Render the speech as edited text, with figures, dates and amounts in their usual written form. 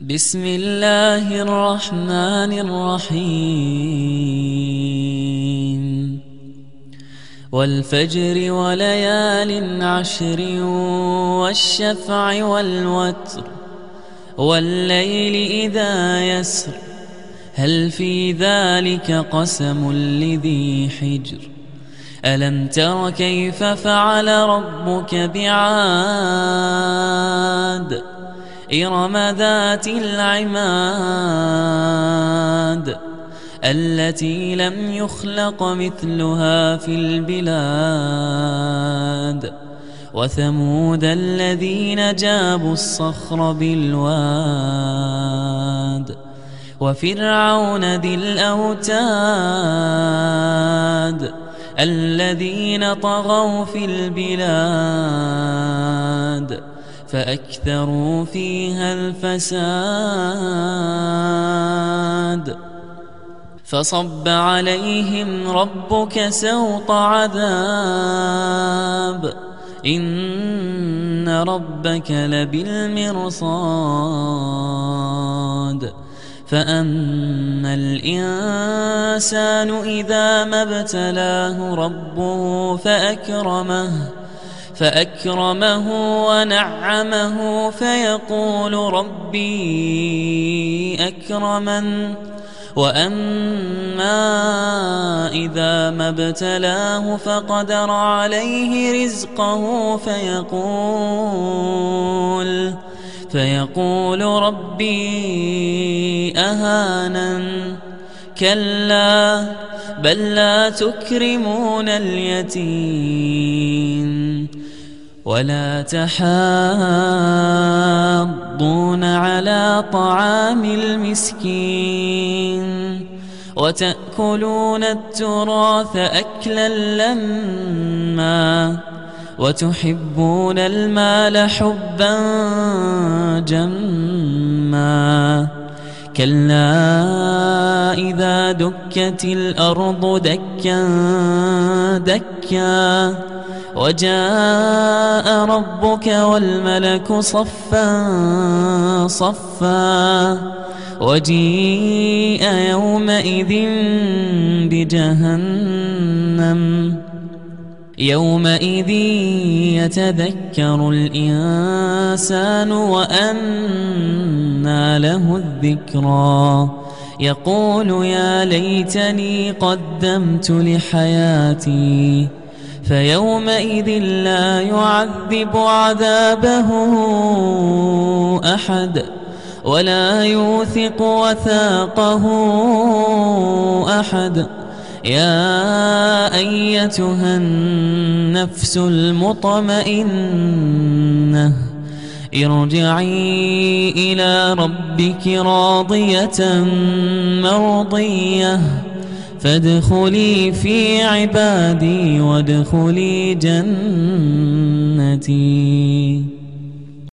بسم الله الرحمن الرحيم والفجر وليال عشر والشفع والوتر والليل إذا يسر هل في ذلك قسم لذي حجر ألم تر كيف فعل ربك بعاد إرم ذات العماد التي لم يخلق مثلها في البلاد وثمود الذين جابوا الصخر بالواد وفرعون ذي الأوتاد الذين طغوا في البلاد فأكثروا فيها الفساد فصب عليهم ربك سوط عذاب إن ربك لبالمرصاد فأما الإنسان إذا ما ابتلاه ربه فأكرمه ونعمه فيقول ربي أكرمن وأما إذا ما ابتلاه فقدر عليه رزقه فيقول ربي أهانن كلا بل لا تكرمون اليتيم ولا تحاضون على طعام المسكين وتأكلون التراث أكلا لما وتحبون المال حبا جما كلا إذا دكت الأرض دكا دكا وجاء ربك والملك صفا صفا وجيء يومئذ بجهنم يومئذ يتذكر الإنسان وأنى له الذكرى يقول يا ليتني قدمت لحياتي فيومئذ لا يعذب عذابه أحد ولا يوثق وثاقه أحد يا أيتها النفس المطمئنة ارجعي إلى ربك راضية مرضية فادخلي في عبادي وادخلي جنتي.